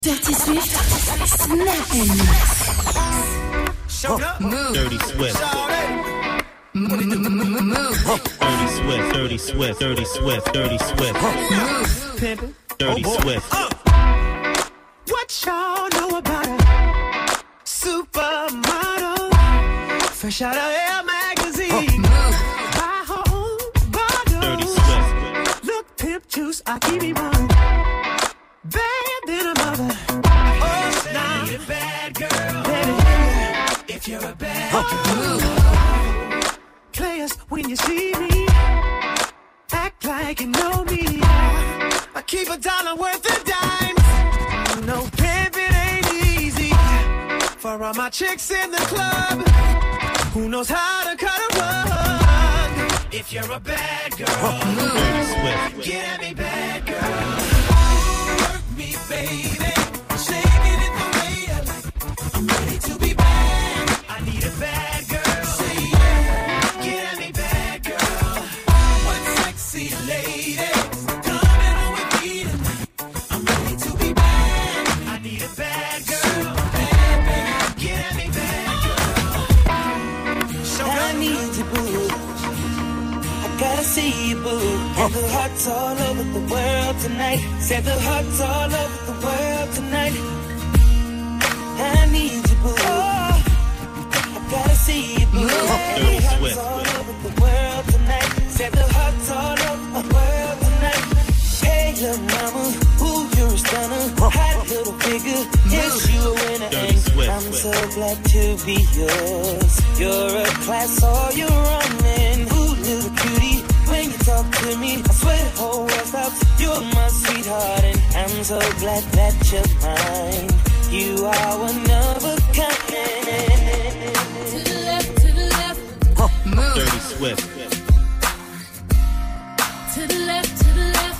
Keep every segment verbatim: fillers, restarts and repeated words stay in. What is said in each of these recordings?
Dirty Swift, Snap and Move. Dirty Swift. Move. Dirty Swift, Dirty Swift, Dirty Swift, Dirty Swift. Move. Pimpin'. Dirty oh, Swift. Uh. What y'all know about a supermodel? Fresh out of Air magazine. Move. Buy her own bottle. Dirty Swift. Look, pimp juice, I keep it on. Bad than a mother. Oh, now you're a bad girl. Baby, if you're a bad girl. Players, when you see me, act like you know me. I keep a dollar worth of dimes. No pimpin' ain't easy. For all my chicks in the club, who knows how to cut a rug? If you're a bad girl, get at me, bad girl. Work me, baby. Shake it in the way I like. I'm ready to be bad. I need a bad girl. Say yeah. Get at me, bad girl. One sexy lady. Coming on with me tonight. I'm ready to be bad. I need a bad girl. Bad, bad. Get at me, bad girl. Show I need you, boo. I gotta see you, boo. And the hearts all over the world tonight. Said the hearts all over the world tonight. I need you, boo. Oh, I gotta see you, boo. And the hearts all over the world tonight. Said the hearts all over the world tonight. Hey, little mama, ooh, you're a stunner. Hot little figure, yes, you a winner. And I'm so glad to be yours. You're a class all your own. And ooh, little cutie, when you talk to me, I swear the whole world stops. You're my sweetheart, and I'm so glad that you're mine. You are one of a kind. To the left, to the left. Huh. Move. Dirty Swift. To the left, to the left.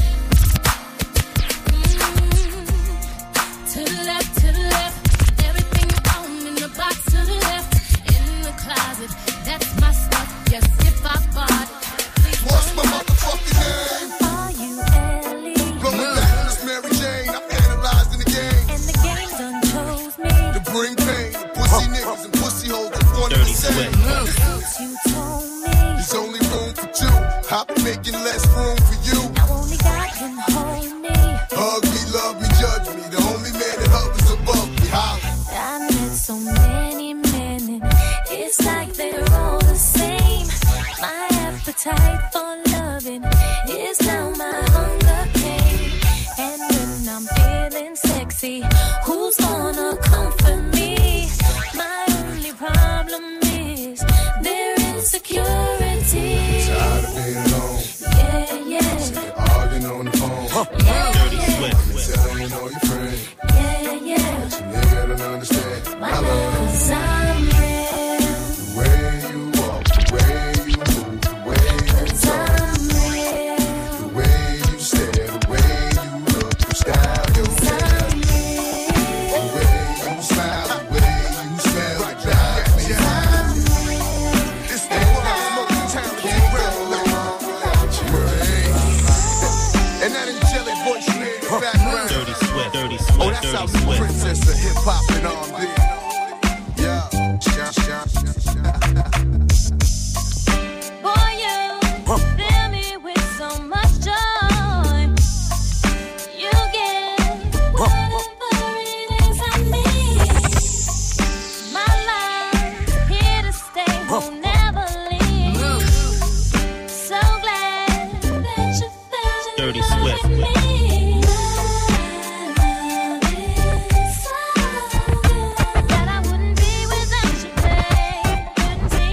Mm-hmm. To the left, to the left. Everything you own in the box to the left. In the closet, that's my stuff. Yes, if I bought it. What's my motherfucking name? Are you Ellie? Going back to this Mary Jane, I'm analyzed in the game. And the game done chose me. To bring pain, to pussy niggas and pussy hoes that want to say. You told me. There's only room for two. I've been making less room for you. Now only God can hold me. Hug me, love me, judge me. The only man that hovers above me. How? I met so many men and it's like they're all the same. My appetite for loving is now my hunger pain. And when I'm feeling sexy, who's gonna comfort me? My only problem is their insecurity. Tired of being alone. Yeah, yeah. Sick of arguing on the phone. Yeah, Dirty yeah. Swift. Telling all your friends. Yeah, yeah. But you nigga don't understand. My I love cause I'm real. the way you walk, the way you move, the way you Cause talk, I'm real. the way you stare, the way you look, your style, your Cause hair, I'm real. the way you smile, the way you smell. Right, right, yeah. This thing when I'm smoking town, keep real. And that angelic voice you hear in the background. Dirty Swift. Dirty Swift. Oh, that's Dirty our Swift. princess of hip hop and R and B. Yeah, shine, shine, shine. Boy, you fill me with so much joy. You get whatever it is I need. My love, here to stay, will never leave. So glad that you fell in Dirty love Swift. with me. That I wouldn't be without you, babe. Couldn't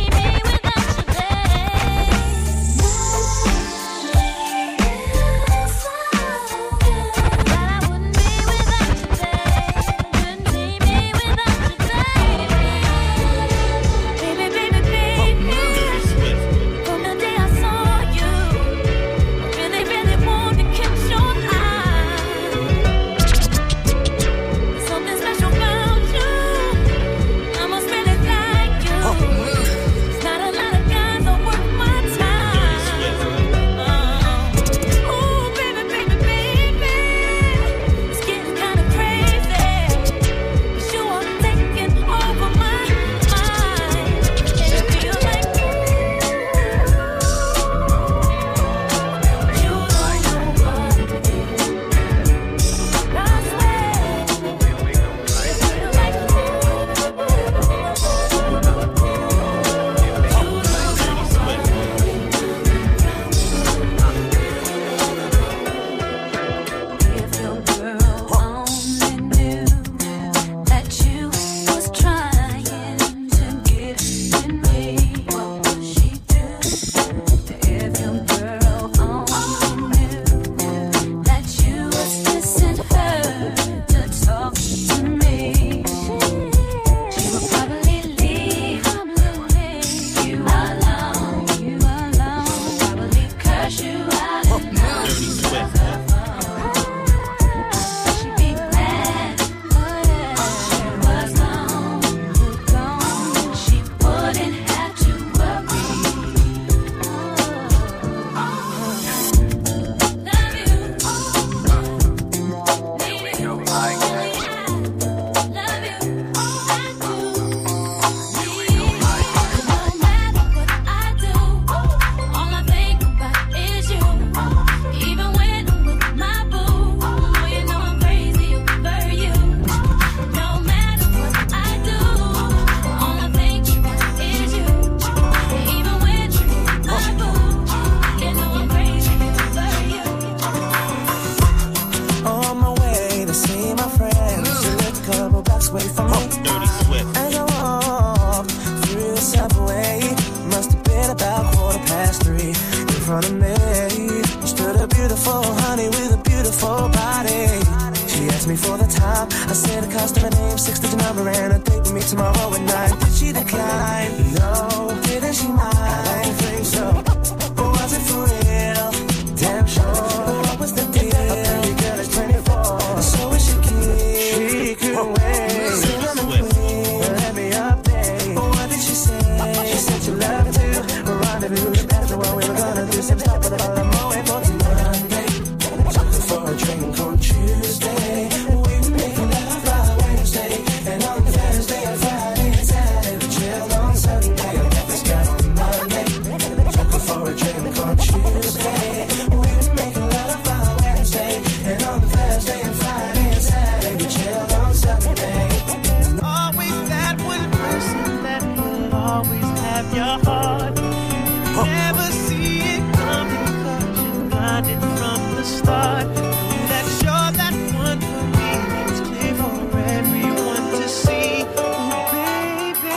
up. I said the cost of her name, six-digit number, and a date with me tomorrow at night. Did she decline? No. Didn't she mind? I don't think so. But was it for real? Damn sure. But what was the deal? A pretty girl is twenty-four, so is she cute? She could wait. So I'm a queen. Let me update. But what did she say? She said she loved to rendezvous. That's the one we were gonna do. Some stuff with a bottle of Moet for Monday. Took her for a drink on Tuesday. We were making love by Wednesday. And on Thursday and Friday and Saturday we chilled on Sunday. I got this guy on Monday. Took her for a drink on Tuesday. We were making love by Wednesday. And on Thursday and Friday and Saturday we chilled on Sunday. Always that one person that will always have your heart. You never see it coming 'cause you got it from the start. That you're that one for me. It's clear for everyone to see. Ooh, baby.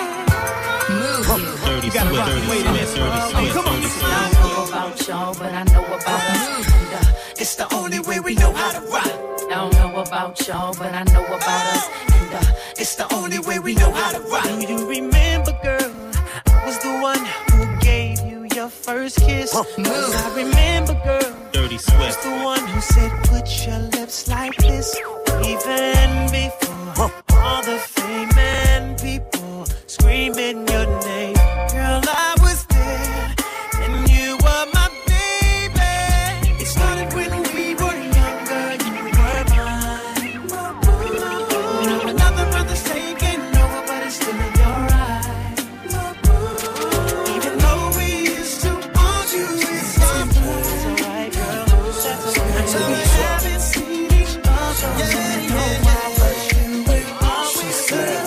Dirty Swift, Dirty Swift, Dirty Swift, Come on. Dirty Swift. I don't know about y'all, but I know about us. And uh, It's the only way we know how to rock. I don't know about y'all, but I know about us. And uh, It's the only way we know how to rock. Do you remember, girl? I was the one who gave you your first kiss. 'Cause I remember, girl. Dirty I was Swift. the one who said, put your lips like this. Even before all the fame and people screaming your name. Girl, I was there, and you were my baby. It started when we were younger, you were mine. Another brother's taking over, but it's still in your eyes. Even though we used to argue, it's alright, girl. That's alright. We haven't seen each other in a while, but you will always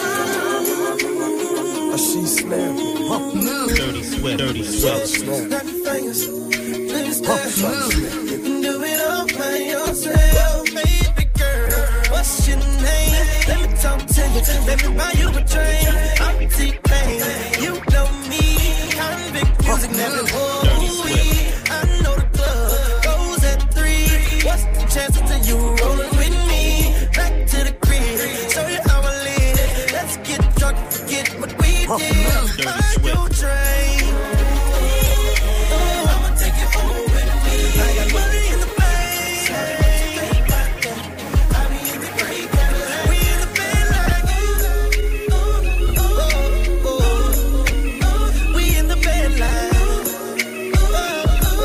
Oh, she slammed it. Dirty Swift, Dirty Swift. Snap your fingers. Please move. You can do it all by yourself, baby girl. What's your name? Let me talk to you. Let me buy you a drink. I'm T-Pain. You know me. Convict music never holds me. I know the club goes at three. What's the chances of you rolling with me? Back to the crib. Show you how I live. Let's get drunk and forget what we did. Buy you a drink. Oh, I'ma take you home with me. I got money in the bank. I be in the great Cadillac. We in the bed like ooh, ooh, ooh, ooh, ooh. We in the bed like ooh, ooh,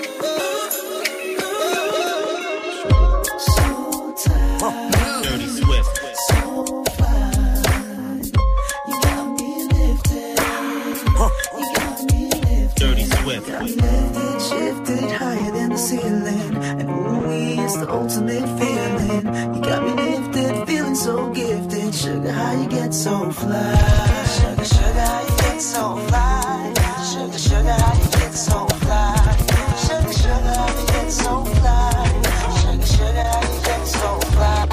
ooh, ooh. So tired, Dirty Swift. so fine. You got me lifted. You got me lifted. Dirty Swift. Lifted, shifted higher than the ceiling. And ooh, it's the ultimate feeling. You got me lifted, feeling so gifted. Sugar, how you get so fly? Sugar, sugar, how you get so fly? Sugar, sugar, how you get so fly? Sugar, sugar, how you get so fly? Sugar, sugar, how you get so fly?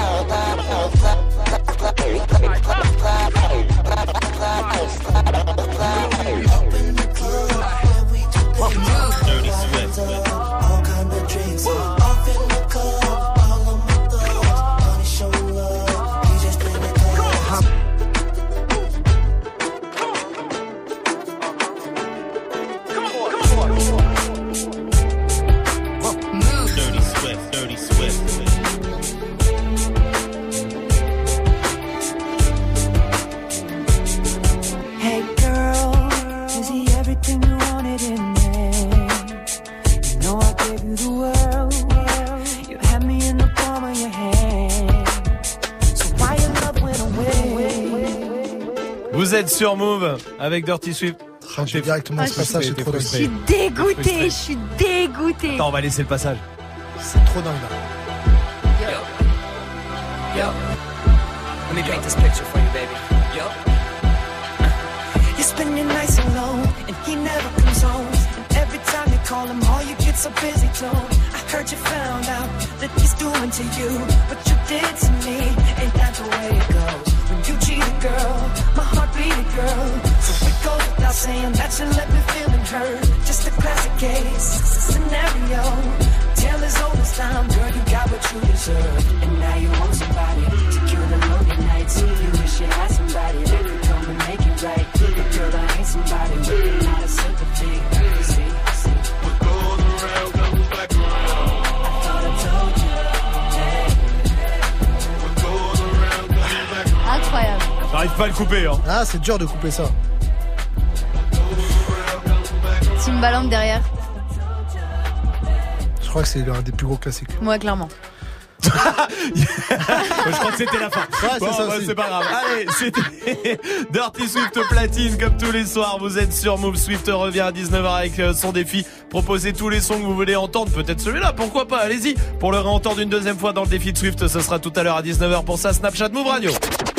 Open the club, and we do Dirty Swift. all kind of drinks. Off in the club, all of my thugs. Money show love, you just bring it close. Dirty Swift, Dirty Swift. Hey girl, is he everything you wanted in me? You know I gave you the world. You had me in the palm of your hand. So why your love went away? Vous êtes sur Move avec Dirty Swift. Ah, j'ai directement ce passage, c'est trop Je dingue. suis Dégoûtée, je suis dégoûtée. Attends, on va laisser le passage. C'est trop dingue là. Yo, let me paint this picture for you, baby. Yo. You spend your nights alone, and he never comes home. And every time you call him, all you get so busy too. I heard you found out that he's doing to you what you did to me. Ain't that the way it goes? When you cheat a girl, my heart beat a girl. So it goes without saying that you left me feeling hurt. Just a classic case scenario. Tale as old as time, girl, you got what you deserve. And now you want somebody pas à le couper. Hein. Ah, c'est dur de couper ça. Timbaland derrière. Je crois que c'est l'un des plus gros classiques. Moi, clairement. Je crois que c'était la fin. Ouais, bon, c'est ça bah, aussi. c'est pas grave. Allez, c'était Dirty Swift platine comme tous les soirs. Vous êtes sur Move. Swift revient à dix-neuf heures avec son défi. Proposez tous les sons que vous voulez entendre. Peut-être celui-là, pourquoi pas. Allez-y. Pour le réentendre une deuxième fois dans le défi de Swift, ce sera tout à l'heure à dix-neuf heures. Pour ça, Snapchat Move Radio.